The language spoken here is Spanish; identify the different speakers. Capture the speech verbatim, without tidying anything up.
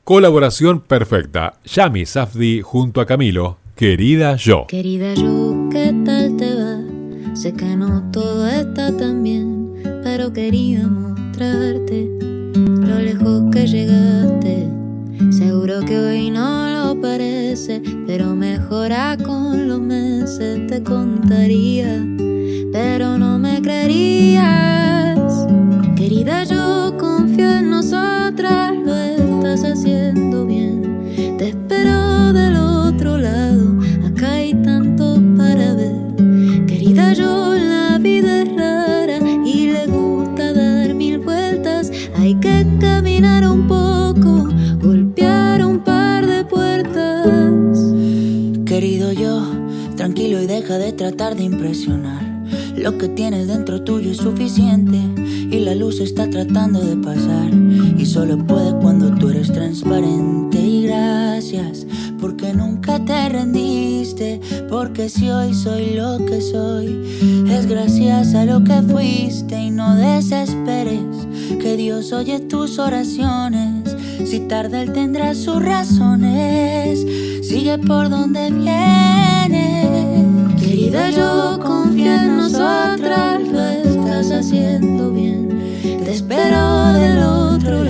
Speaker 1: Colaboración perfecta. Yami Safdie junto a Camilo. Querida yo.
Speaker 2: Querida yo, ¿qué tal te va? Sé que no todo está tan bien, pero quería mostrarte lo lejos que llegaste. Seguro que hoy no lo parece, pero mejora con los meses. Te contaría, pero no me creerías. Querida yo, confío en nosotras, lo estás haciendo bien. Te espero del otro lado, acá hay tanto para ver. Querida yo, la vida es rara y le gusta dar mil vueltas. Hay que caminar un poco, golpear un par de puertas.
Speaker 3: Querido yo, tranquilo y deja de tratar de impresionar. Lo que tienes dentro tuyo es suficiente y la luz está tratando de pasar. Y solo puede cuando tú eres transparente. Y gracias porque nunca te rendiste, porque si hoy soy lo que soy es gracias a lo que fuiste. Y no desesperes, que Dios oye tus oraciones. Si tarda él tendrá sus razones. Sigue por donde vienes.
Speaker 2: Querida yo, confía en nosotras, lo estás haciendo bien. Te espero del otro